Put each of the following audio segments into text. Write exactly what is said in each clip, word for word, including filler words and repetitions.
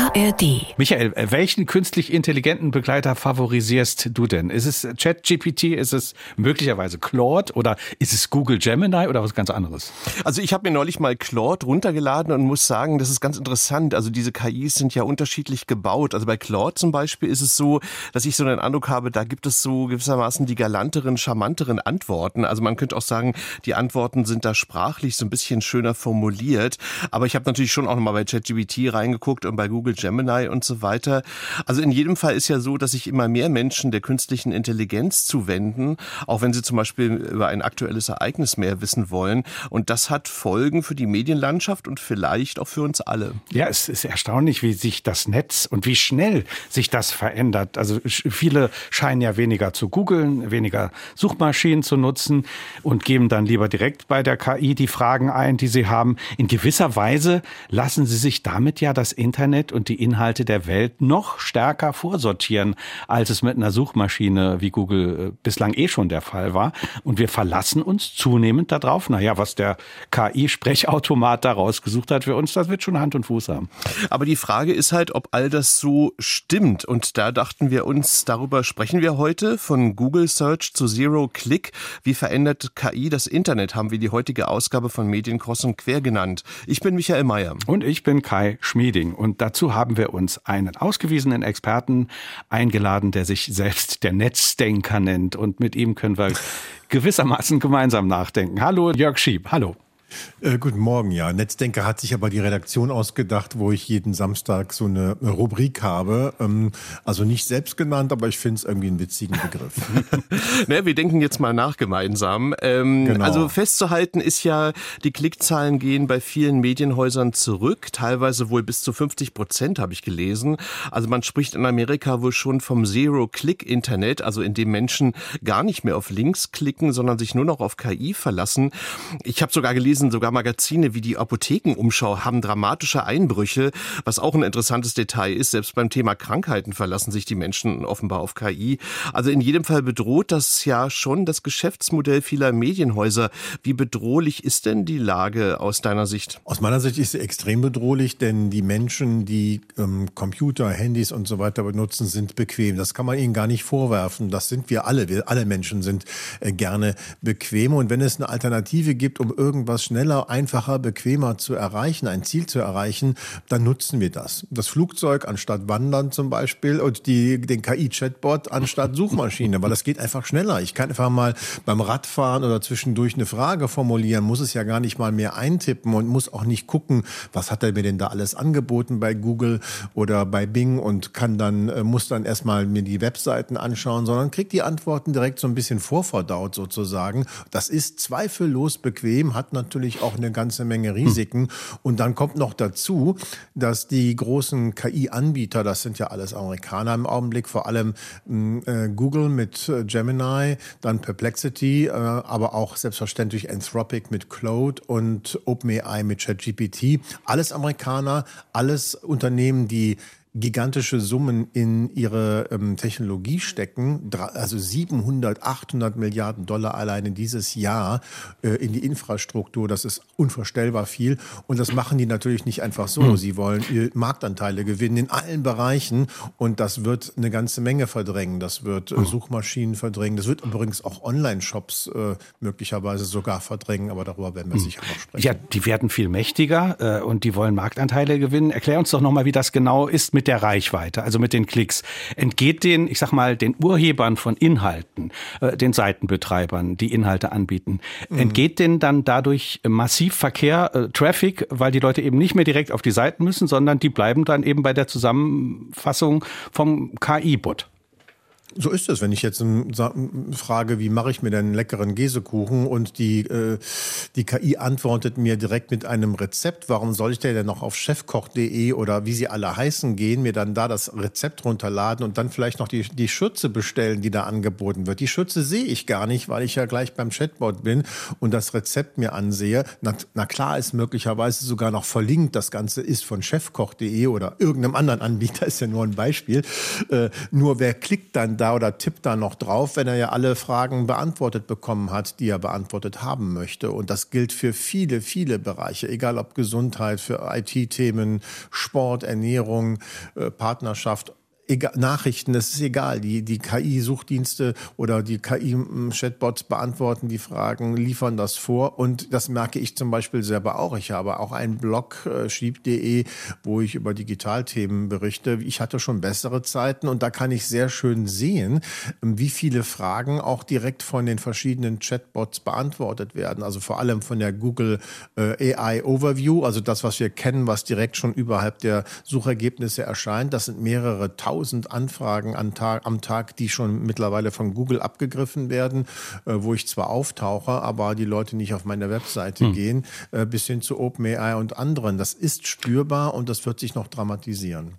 A R D. Michael, welchen künstlich intelligenten Begleiter favorisierst du denn? Ist es ChatGPT, ist es möglicherweise Claude oder ist es Google Gemini oder was ganz anderes? Also ich habe mir neulich mal Claude runtergeladen und muss sagen, das ist ganz interessant. Also diese K Is sind ja unterschiedlich gebaut. Also bei Claude zum Beispiel ist es so, dass ich so den Eindruck habe, da gibt es so gewissermaßen die galanteren, charmanteren Antworten. Also man könnte auch sagen, die Antworten sind da sprachlich so ein bisschen schöner formuliert. Aber ich habe natürlich schon auch nochmal bei ChatGPT reingeguckt und bei Google Gemini und so weiter. Also in jedem Fall ist ja so, dass sich immer mehr Menschen der künstlichen Intelligenz zuwenden, auch wenn sie zum Beispiel über ein aktuelles Ereignis mehr wissen wollen. Und das hat Folgen für die Medienlandschaft und vielleicht auch für uns alle. Ja, es ist erstaunlich, wie sich das Netz und wie schnell sich das verändert. Also viele scheinen ja weniger zu googeln, weniger Suchmaschinen zu nutzen und geben dann lieber direkt bei der K I die Fragen ein, die sie haben. In gewisser Weise lassen sie sich damit ja das Internet und die Inhalte der Welt noch stärker vorsortieren, als es mit einer Suchmaschine wie Google bislang eh schon der Fall war. Und wir verlassen uns zunehmend darauf. Naja, was der K I-Sprechautomat da rausgesucht hat für uns, das wird schon Hand und Fuß haben. Aber die Frage ist halt, ob all das so stimmt. Und da dachten wir uns, darüber sprechen wir heute. Von Google Search zu Zero Click. Wie verändert K I das Internet, haben wir die heutige Ausgabe von Medien kreuz und quer genannt. Ich bin Michael Mayer. Und ich bin Kai Schmieding. Und dazu haben wir uns einen ausgewiesenen Experten eingeladen, der sich selbst der Netzdenker nennt. Und mit ihm können wir gewissermaßen gemeinsam nachdenken. Hallo, Jörg Schieb. Hallo. Äh, guten Morgen, ja. Netzdenker hat sich aber die Redaktion ausgedacht, wo ich jeden Samstag so eine Rubrik habe. Ähm, also nicht selbst genannt, aber ich finde es irgendwie einen witzigen Begriff. ne, wir denken jetzt mal nach gemeinsam. Ähm, genau. Also festzuhalten ist ja, die Klickzahlen gehen bei vielen Medienhäusern zurück, teilweise wohl bis zu fünfzig Prozent, habe ich gelesen. Also man spricht in Amerika wohl schon vom Zero-Click-Internet, also in dem Menschen gar nicht mehr auf Links klicken, sondern sich nur noch auf K I verlassen. Ich habe sogar gelesen, sogar Magazine wie die Apothekenumschau haben dramatische Einbrüche, was auch ein interessantes Detail ist. Selbst beim Thema Krankheiten verlassen sich die Menschen offenbar auf K I. Also in jedem Fall bedroht das ja schon das Geschäftsmodell vieler Medienhäuser. Wie bedrohlich ist denn die Lage aus deiner Sicht? Aus meiner Sicht ist sie extrem bedrohlich, denn die Menschen, die ähm, Computer, Handys und so weiter benutzen, sind bequem. Das kann man ihnen gar nicht vorwerfen. Das sind wir alle. Wir alle Menschen sind äh, gerne bequem. Und wenn es eine Alternative gibt, um irgendwas schneller, einfacher, bequemer zu erreichen, ein Ziel zu erreichen, dann nutzen wir das. Das Flugzeug anstatt Wandern zum Beispiel und die, den K I-Chatbot anstatt Suchmaschine, weil das geht einfach schneller. Ich kann einfach mal beim Radfahren oder zwischendurch eine Frage formulieren, muss es ja gar nicht mal mehr eintippen und muss auch nicht gucken, was hat er mir denn da alles angeboten bei Google oder bei Bing und kann dann, muss dann erstmal mir die Webseiten anschauen, sondern kriegt die Antworten direkt so ein bisschen vorverdaut sozusagen. Das ist zweifellos bequem, hat natürlich auch eine ganze Menge Risiken. Und dann kommt noch dazu, dass die großen K I-Anbieter, das sind ja alles Amerikaner im Augenblick, vor allem äh, Google mit äh, Gemini, dann Perplexity, äh, aber auch selbstverständlich Anthropic mit Claude und OpenAI mit ChatGPT. Alles Amerikaner, alles Unternehmen, die gigantische Summen in ihre ähm, Technologie stecken, also siebenhundert, achthundert Milliarden Dollar alleine dieses Jahr äh, in die Infrastruktur. Das ist unvorstellbar viel. Und das machen die natürlich nicht einfach so. Sie wollen ihre Marktanteile gewinnen in allen Bereichen. Und das wird eine ganze Menge verdrängen. Das wird äh, Suchmaschinen verdrängen. Das wird übrigens auch Online-Shops äh, möglicherweise sogar verdrängen. Aber darüber werden wir sicher noch sprechen. Ja, die werden viel mächtiger äh, und die wollen Marktanteile gewinnen. Erklär uns doch nochmal, wie das genau ist mit der Reichweite, also mit den Klicks. Entgeht den, ich sag mal, den Urhebern von Inhalten, äh, den Seitenbetreibern, die Inhalte anbieten, mhm. entgeht denen dann dadurch massiv Verkehr, äh, Traffic, weil die Leute eben nicht mehr direkt auf die Seiten müssen, sondern die bleiben dann eben bei der Zusammenfassung vom K I-Bot? So ist es, wenn ich jetzt frage, wie mache ich mir denn einen leckeren Käsekuchen und die, äh, die K I antwortet mir direkt mit einem Rezept, warum soll ich denn noch auf chefkoch punkt de oder wie sie alle heißen gehen, mir dann da das Rezept runterladen und dann vielleicht noch die, die Schürze bestellen, die da angeboten wird. Die Schürze sehe ich gar nicht, weil ich ja gleich beim Chatbot bin und das Rezept mir ansehe. Na, na klar ist möglicherweise sogar noch verlinkt, das Ganze ist von chefkoch punkt de oder irgendeinem anderen Anbieter, ist ja nur ein Beispiel. Äh, nur wer klickt dann da oder tippt da noch drauf, wenn er ja alle Fragen beantwortet bekommen hat, die er beantwortet haben möchte. Und das gilt für viele, viele Bereiche, egal ob Gesundheit, für I T-Themen, Sport, Ernährung, äh, Partnerschaft. Egal, Nachrichten, das ist egal. Die, die K I-Suchdienste oder die K I-Chatbots beantworten die Fragen, liefern das vor. Und das merke ich zum Beispiel selber auch. Ich habe auch einen Blog, äh, schieb punkt de, wo ich über Digitalthemen berichte. Ich hatte schon bessere Zeiten und da kann ich sehr schön sehen, wie viele Fragen auch direkt von den verschiedenen Chatbots beantwortet werden. Also vor allem von der Google äh, A I Overview, also das, was wir kennen, was direkt schon überhalb der Suchergebnisse erscheint. Das sind mehrere tausend Anfragen am Tag, am Tag, die schon mittlerweile von Google abgegriffen werden, äh, wo ich zwar auftauche, aber die Leute nicht auf meine Webseite hm. gehen, äh, bis hin zu OpenAI und anderen. Das ist spürbar und das wird sich noch dramatisieren.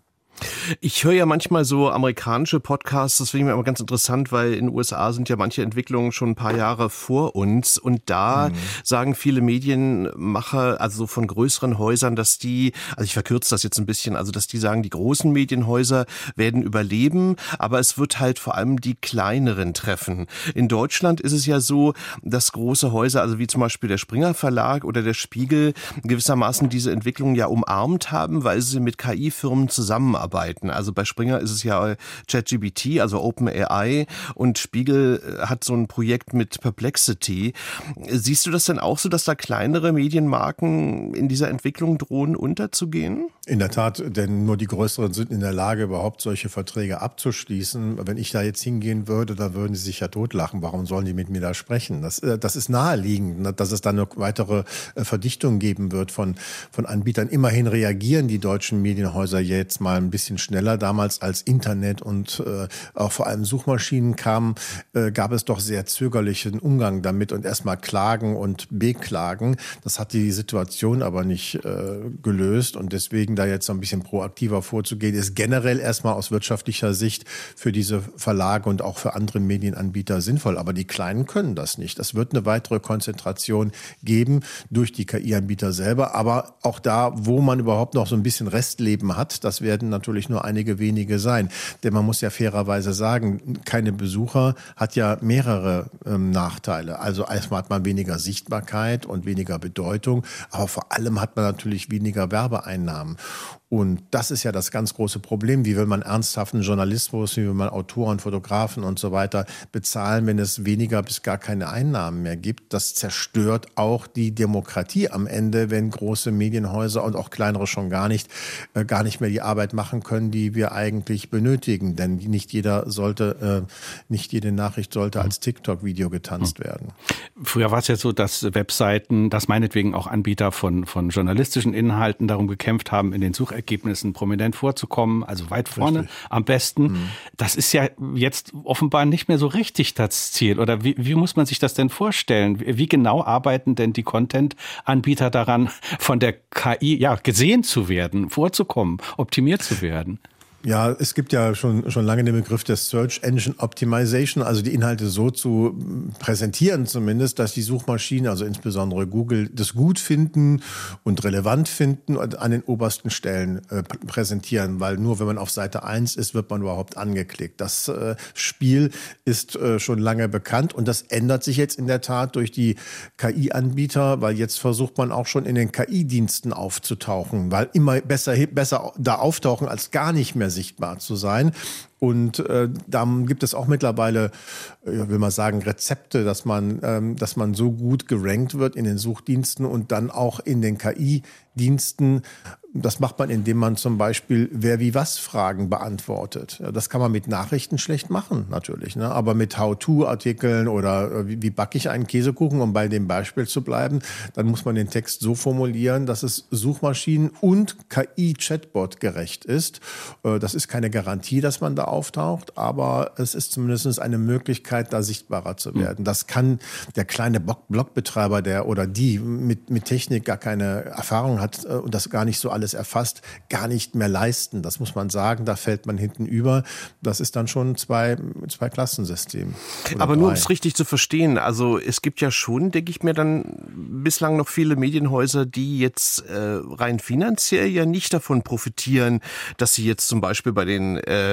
Ich höre ja manchmal so amerikanische Podcasts, das finde ich mir immer ganz interessant, weil in den U S A sind ja manche Entwicklungen schon ein paar Jahre vor uns und da mhm. sagen viele Medienmacher, also von größeren Häusern, dass die, also ich verkürze das jetzt ein bisschen, also dass die sagen, die großen Medienhäuser werden überleben, aber es wird halt vor allem die kleineren treffen. In Deutschland ist es ja so, dass große Häuser, also wie zum Beispiel der Springer Verlag oder der Spiegel, gewissermaßen diese Entwicklung ja umarmt haben, weil sie mit K I-Firmen zusammenarbeiten. Also bei Springer ist es ja ChatGPT, also OpenAI, und Spiegel hat so ein Projekt mit Perplexity. Siehst du das denn auch so, dass da kleinere Medienmarken in dieser Entwicklung drohen unterzugehen? In der Tat, denn nur die Größeren sind in der Lage, überhaupt solche Verträge abzuschließen. Wenn ich da jetzt hingehen würde, da würden sie sich ja totlachen. Warum sollen die mit mir da sprechen? Das, das ist naheliegend, dass es dann eine weitere Verdichtung geben wird von, von Anbietern. Immerhin reagieren die deutschen Medienhäuser jetzt mal ein bisschen schneller. Damals als Internet und äh, auch vor allem Suchmaschinen kamen, äh, gab es doch sehr zögerlichen Umgang damit und erstmal Klagen und Beklagen. Das hat die Situation aber nicht äh, gelöst und deswegen da jetzt so ein bisschen proaktiver vorzugehen, ist generell erstmal aus wirtschaftlicher Sicht für diese Verlage und auch für andere Medienanbieter sinnvoll. Aber die Kleinen können das nicht. Es wird eine weitere Konzentration geben durch die K I-Anbieter selber. Aber auch da, wo man überhaupt noch so ein bisschen Restleben hat, das werden natürlich nur einige wenige sein. Denn man muss ja fairerweise sagen, keine Besucher hat ja mehrere ähm, Nachteile. Also erstmal hat man weniger Sichtbarkeit und weniger Bedeutung. Aber vor allem hat man natürlich weniger Werbeeinnahmen. Und das ist ja das ganz große Problem. Wie will man ernsthaften Journalismus, wie will man Autoren, Fotografen und so weiter bezahlen, wenn es weniger bis gar keine Einnahmen mehr gibt? Das zerstört auch die Demokratie am Ende, wenn große Medienhäuser und auch kleinere schon gar nicht, äh, gar nicht mehr die Arbeit machen können, die wir eigentlich benötigen. Denn nicht jeder sollte, äh, nicht jede Nachricht sollte als TikTok-Video getanzt werden. Früher war es ja so, dass Webseiten, dass meinetwegen auch Anbieter von, von journalistischen Inhalten darum gekämpft haben, in den Suchergebnissen Ergebnissen prominent vorzukommen, also weit vorne richtig. Am besten. Mhm. Das ist ja jetzt offenbar nicht mehr so richtig das Ziel. Oder wie, wie muss man sich das denn vorstellen? Wie genau arbeiten denn die Content-Anbieter daran, von der K I ja gesehen zu werden, vorzukommen, optimiert zu werden? Ja, es gibt ja schon schon lange den Begriff der Search Engine Optimization, also die Inhalte so zu präsentieren zumindest, dass die Suchmaschinen, also insbesondere Google, das gut finden und relevant finden und an den obersten Stellen äh, präsentieren, weil nur wenn man auf Seite eins ist, wird man überhaupt angeklickt. Das äh, Spiel ist äh, schon lange bekannt und das ändert sich jetzt in der Tat durch die K I-Anbieter, weil jetzt versucht man auch schon in den K I-Diensten aufzutauchen, weil immer besser besser da auftauchen als gar nicht mehr sichtbar zu sein. Und äh, da gibt es auch mittlerweile, äh, will man sagen, Rezepte, dass man, ähm, dass man so gut gerankt wird in den Suchdiensten und dann auch in den K I-Diensten. Das macht man, indem man zum Beispiel Wer-wie-was-Fragen beantwortet. Das kann man mit Nachrichten schlecht machen, natürlich. Ne? Aber mit How-to-Artikeln oder wie, wie backe ich einen Käsekuchen, um bei dem Beispiel zu bleiben, dann muss man den Text so formulieren, dass es Suchmaschinen- und K I-Chatbot gerecht ist. Das ist keine Garantie, dass man da auftaucht, aber es ist zumindest eine Möglichkeit, da sichtbarer zu werden. Das kann der kleine Blogbetreiber, der oder die mit, mit Technik gar keine Erfahrung hat und das gar nicht so alles erfasst, gar nicht mehr leisten. Das muss man sagen, da fällt man hinten über. Das ist dann schon zwei, zwei Klassensystem. Aber drei. Nur um es richtig zu verstehen, also es gibt ja schon, denke ich mir, dann bislang noch viele Medienhäuser, die jetzt äh, rein finanziell ja nicht davon profitieren, dass sie jetzt zum Beispiel bei den äh,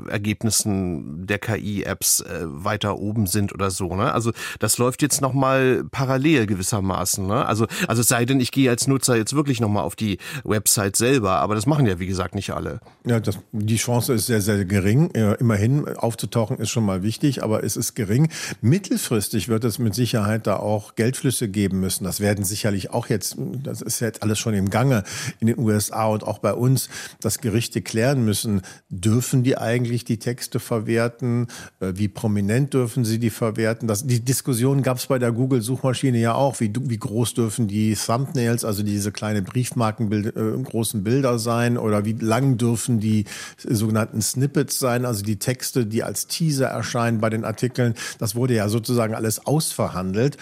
Ergebnissen der K I-Apps äh, weiter oben sind oder so. Ne? Also das läuft jetzt nochmal parallel gewissermaßen. Ne? Also, also es sei denn, ich gehe als Nutzer jetzt wirklich nochmal auf die Website selber, aber das machen ja wie gesagt nicht alle. Ja, das, die Chance ist sehr, sehr gering. Ja, immerhin aufzutauchen ist schon mal wichtig, aber es ist gering. Mittelfristig wird es mit Sicherheit da auch Geldflüsse geben müssen. Das werden sicherlich auch jetzt, das ist jetzt alles schon im Gange in den U S A und auch bei uns, dass Gerichte klären müssen, dürfen die eigentlich die Texte verwerten? Wie prominent dürfen sie die verwerten? Das, die Diskussion gab es bei der Google-Suchmaschine ja auch. Wie, wie groß dürfen die Thumbnails, also diese kleine Briefmarkenbild, äh, großen Bilder sein? Oder wie lang dürfen die sogenannten Snippets sein, also die Texte, die als Teaser erscheinen bei den Artikeln? Das wurde ja sozusagen alles ausverhandelt.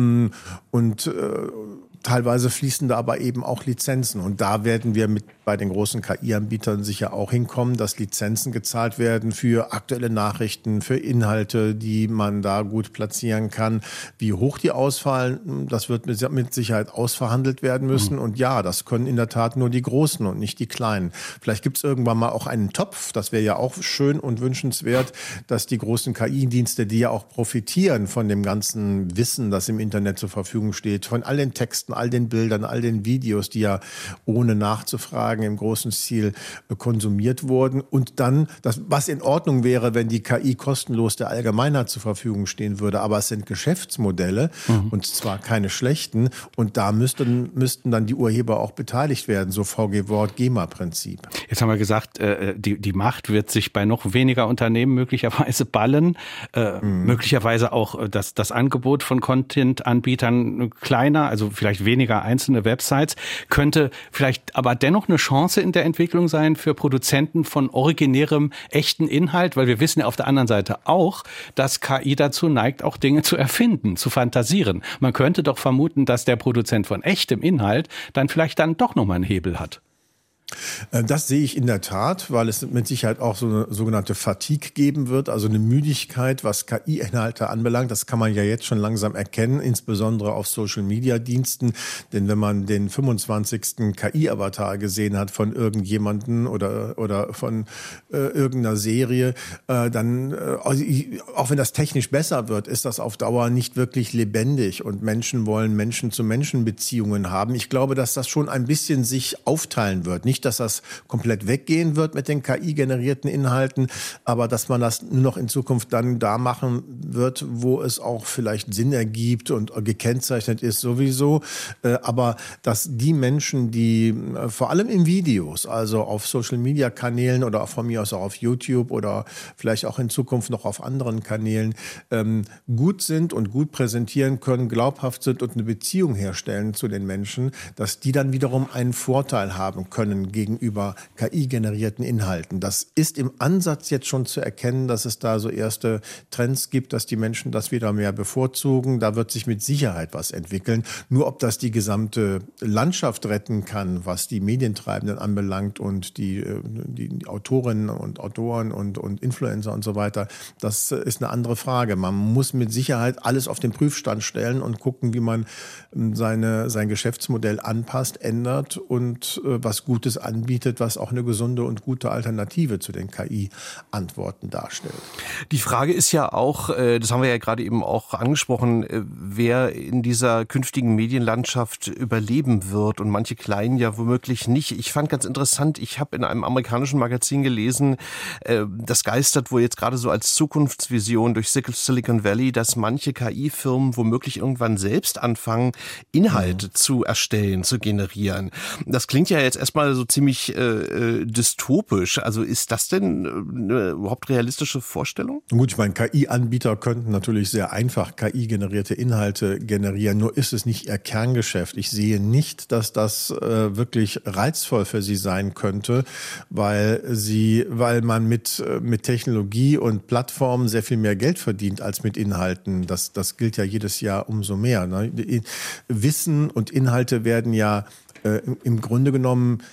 Und äh, teilweise fließen da aber eben auch Lizenzen. Und da werden wir mit bei den großen K I-Anbietern sicher auch hinkommen, dass Lizenzen gezahlt werden für aktuelle Nachrichten, für Inhalte, die man da gut platzieren kann. Wie hoch die ausfallen, das wird mit Sicherheit ausverhandelt werden müssen. Mhm. Und ja, das können in der Tat nur die Großen und nicht die Kleinen. Vielleicht gibt es irgendwann mal auch einen Topf. Das wäre ja auch schön und wünschenswert, dass die großen K I-Dienste, die ja auch profitieren von dem ganzen Wissen, das im Internet zur Verfügung steht, von all den Texten, all den Bildern, all den Videos, die ja ohne nachzufragen im großen Stil konsumiert wurden. Und dann, das, was in Ordnung wäre, wenn die K I kostenlos der Allgemeinheit zur Verfügung stehen würde. Aber es sind Geschäftsmodelle, mhm. und zwar keine schlechten. Und da müssten, müssten dann die Urheber auch beteiligt werden, so V G-Wort, GEMA-Prinzip. Jetzt haben wir gesagt, die, die Macht wird sich bei noch weniger Unternehmen möglicherweise ballen. Mhm. Möglicherweise auch das, das Angebot von Content-Anbietern kleiner, also vielleicht weniger einzelne Websites, könnte vielleicht aber dennoch eine Chance in der Entwicklung sein für Produzenten von originärem, echten Inhalt, weil wir wissen ja auf der anderen Seite auch, dass K I dazu neigt, auch Dinge zu erfinden, zu fantasieren. Man könnte doch vermuten, dass der Produzent von echtem Inhalt dann vielleicht dann doch nochmal einen Hebel hat. Das sehe ich in der Tat, weil es mit Sicherheit auch so eine sogenannte Fatigue geben wird, also eine Müdigkeit, was K I-Inhalte anbelangt. Das kann man ja jetzt schon langsam erkennen, insbesondere auf Social-Media-Diensten. Denn wenn man den fünfundzwanzigsten K I-Avatar gesehen hat von irgendjemanden oder oder von äh, irgendeiner Serie, äh, dann, äh, auch wenn das technisch besser wird, ist das auf Dauer nicht wirklich lebendig. Und Menschen wollen Menschen-zu-Menschen-Beziehungen haben. Ich glaube, dass das schon ein bisschen sich aufteilen wird. Nicht, dass das komplett weggehen wird mit den K I-generierten Inhalten, aber dass man das nur noch in Zukunft dann da machen wird, wo es auch vielleicht Sinn ergibt und gekennzeichnet ist sowieso. Aber dass die Menschen, die vor allem in Videos, also auf Social-Media-Kanälen oder von mir aus auch auf YouTube oder vielleicht auch in Zukunft noch auf anderen Kanälen gut sind und gut präsentieren können, glaubhaft sind und eine Beziehung herstellen zu den Menschen, dass die dann wiederum einen Vorteil haben können gegenüber K I-generierten Inhalten. Das ist im Ansatz jetzt schon zu erkennen, dass es da so erste Trends gibt, dass die Menschen das wieder mehr bevorzugen. Da wird sich mit Sicherheit was entwickeln. Nur ob das die gesamte Landschaft retten kann, was die Medientreibenden anbelangt und die, die Autorinnen und Autoren und, und Influencer und so weiter, das ist eine andere Frage. Man muss mit Sicherheit alles auf den Prüfstand stellen und gucken, wie man seine, sein Geschäftsmodell anpasst, ändert und äh, was Gutes anbietet, was auch eine gesunde und gute Alternative zu den K I-Antworten darstellt. Die Frage ist ja auch, das haben wir ja gerade eben auch angesprochen, wer in dieser künftigen Medienlandschaft überleben wird und manche Kleinen ja womöglich nicht. Ich fand ganz interessant, ich habe in einem amerikanischen Magazin gelesen, das geistert wohl jetzt gerade so als Zukunftsvision durch Silicon Valley, dass manche K I-Firmen womöglich irgendwann selbst anfangen, Inhalte mhm. zu erstellen, zu generieren. Das klingt ja jetzt erstmal so ziemlich äh, dystopisch. Also ist das denn eine überhaupt realistische Vorstellung? Gut, ich meine, K I-Anbieter könnten natürlich sehr einfach K I-generierte Inhalte generieren. Nur ist es nicht ihr Kerngeschäft. Ich sehe nicht, dass das äh, wirklich reizvoll für sie sein könnte, weil sie, weil man mit mit Technologie und Plattformen sehr viel mehr Geld verdient als mit Inhalten. Das das gilt ja jedes Jahr umso mehr. Ne? Wissen und Inhalte werden ja äh, im Grunde genommen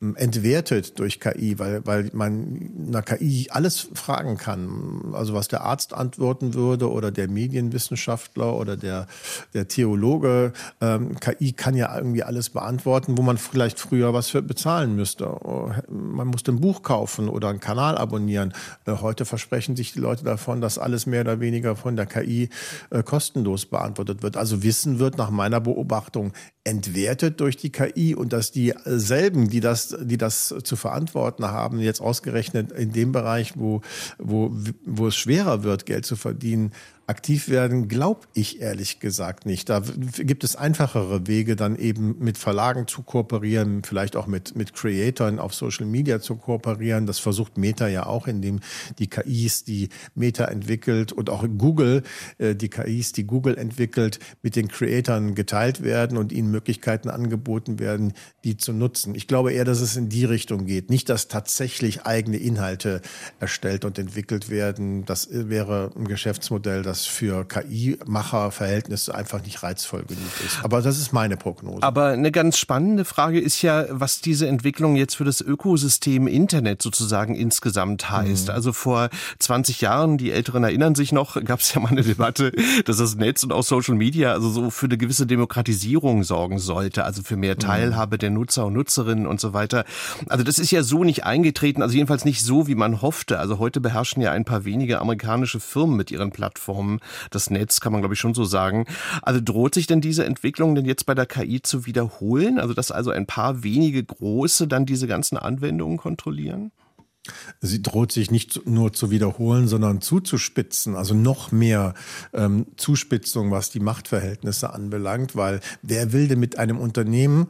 entwertet durch K I, weil, weil man einer K I alles fragen kann. Also was der Arzt antworten würde oder der Medienwissenschaftler oder der, der Theologe. Ähm, K I kann ja irgendwie alles beantworten, wo man vielleicht früher was für bezahlen müsste. Man musste ein Buch kaufen oder einen Kanal abonnieren. Äh, heute versprechen sich die Leute davon, dass alles mehr oder weniger von der K I äh, kostenlos beantwortet wird. Also Wissen wird nach meiner Beobachtung entwertet durch die K I und dass dieselben, die das, die das zu verantworten haben, jetzt ausgerechnet in dem Bereich, wo, wo, wo es schwerer wird, Geld zu verdienen, aktiv werden, glaube ich ehrlich gesagt nicht. Da gibt es einfachere Wege, dann eben mit Verlagen zu kooperieren, vielleicht auch mit, mit Creatoren auf Social Media zu kooperieren. Das versucht Meta ja auch, indem die K Is, die Meta entwickelt und auch Google, die K Is, die Google entwickelt, mit den Creatoren geteilt werden und ihnen Möglichkeiten angeboten werden, die zu nutzen. Ich glaube eher, dass es in die Richtung geht. Nicht, dass tatsächlich eigene Inhalte erstellt und entwickelt werden. Das wäre ein Geschäftsmodell, das für K I-Macher-Verhältnisse einfach nicht reizvoll genug ist. Aber das ist meine Prognose. Aber eine ganz spannende Frage ist ja, was diese Entwicklung jetzt für das Ökosystem Internet sozusagen insgesamt heißt. Mhm. Also vor zwanzig Jahren, die Älteren erinnern sich noch, gab es ja mal eine Debatte, dass das Netz und auch Social Media also so für eine gewisse Demokratisierung sorgen sollte, also für mehr Teilhabe der Nutzer und Nutzerinnen und so weiter. Also das ist ja so nicht eingetreten, also jedenfalls nicht so, wie man hoffte. Also heute beherrschen ja ein paar wenige amerikanische Firmen mit ihren Plattformen das Netz, kann man glaube ich schon so sagen. Also droht sich denn diese Entwicklung denn jetzt bei der K I zu wiederholen? Also dass also ein paar wenige große dann diese ganzen Anwendungen kontrollieren? Sie droht sich nicht nur zu wiederholen, sondern zuzuspitzen, also noch mehr ähm, Zuspitzung, was die Machtverhältnisse anbelangt, weil wer will denn mit einem Unternehmen,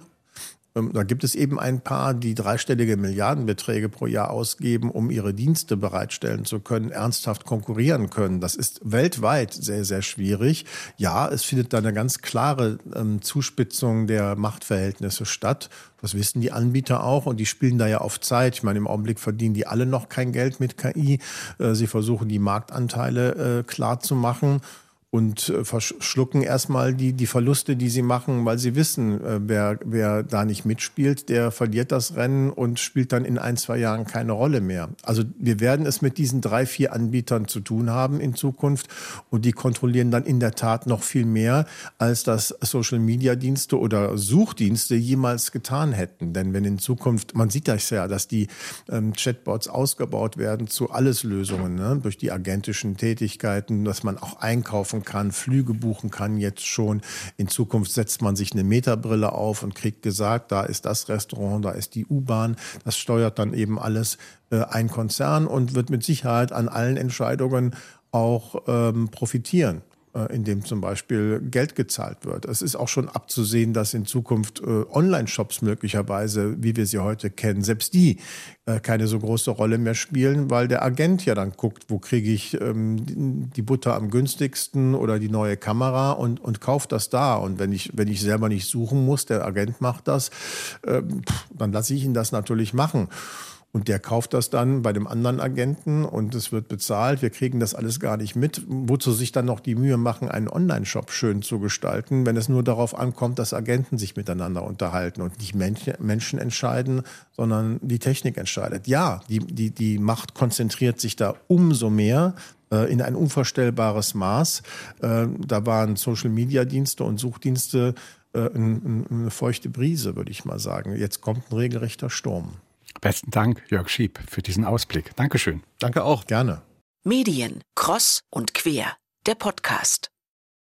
da gibt es eben ein paar, die dreistellige Milliardenbeträge pro Jahr ausgeben, um ihre Dienste bereitstellen zu können, ernsthaft konkurrieren können. Das ist weltweit sehr, sehr schwierig. Ja, es findet da eine ganz klare ähm, Zuspitzung der Machtverhältnisse statt. Das wissen die Anbieter auch und die spielen da ja auf Zeit. Ich meine, im Augenblick verdienen die alle noch kein Geld mit K I. Äh, sie versuchen, die Marktanteile äh, klar zu machen. Und äh, verschlucken erstmal die, die Verluste, die sie machen, weil sie wissen, äh, wer, wer da nicht mitspielt, der verliert das Rennen und spielt dann in ein, zwei Jahren keine Rolle mehr. Also wir werden es mit diesen drei, vier Anbietern zu tun haben in Zukunft und die kontrollieren dann in der Tat noch viel mehr, als das Social-Media-Dienste oder Suchdienste jemals getan hätten. Denn wenn in Zukunft, man sieht das ja, dass die ähm, Chatbots ausgebaut werden zu Alleslösungen, ne? Durch die agentischen Tätigkeiten, dass man auch einkaufen kann, Flüge buchen kann jetzt schon. In Zukunft setzt man sich eine Metabrille auf und kriegt gesagt, da ist das Restaurant, da ist die U-Bahn. Das steuert dann eben alles äh, ein Konzern und wird mit Sicherheit an allen Entscheidungen auch ähm, profitieren, äh, indem zum Beispiel Geld gezahlt wird. Es ist auch schon abzusehen, dass in Zukunft äh, Online-Shops möglicherweise, wie wir sie heute kennen, selbst die äh, keine so große Rolle mehr spielen, weil der Agent ja dann guckt, wo kriege ich ähm, die Butter am günstigsten oder die neue Kamera und, und kauft das da. Und wenn ich, wenn ich selber nicht suchen muss, der Agent macht das, äh, dann lasse ich ihn das natürlich machen. Und der kauft das dann bei dem anderen Agenten und es wird bezahlt. Wir kriegen das alles gar nicht mit. Wozu sich dann noch die Mühe machen, einen Online-Shop schön zu gestalten, wenn es nur darauf ankommt, dass Agenten sich miteinander unterhalten und nicht Menschen entscheiden, sondern die Technik entscheidet. Ja, die, die, die Macht konzentriert sich da umso mehr äh, in ein unvorstellbares Maß. Äh, da waren Social-Media-Dienste und Suchdienste äh, eine, eine feuchte Brise, würde ich mal sagen. Jetzt kommt ein regelrechter Sturm. Besten Dank, Jörg Schieb, für diesen Ausblick. Dankeschön. Danke auch. Gerne. Medien, Cross und Quer, der Podcast.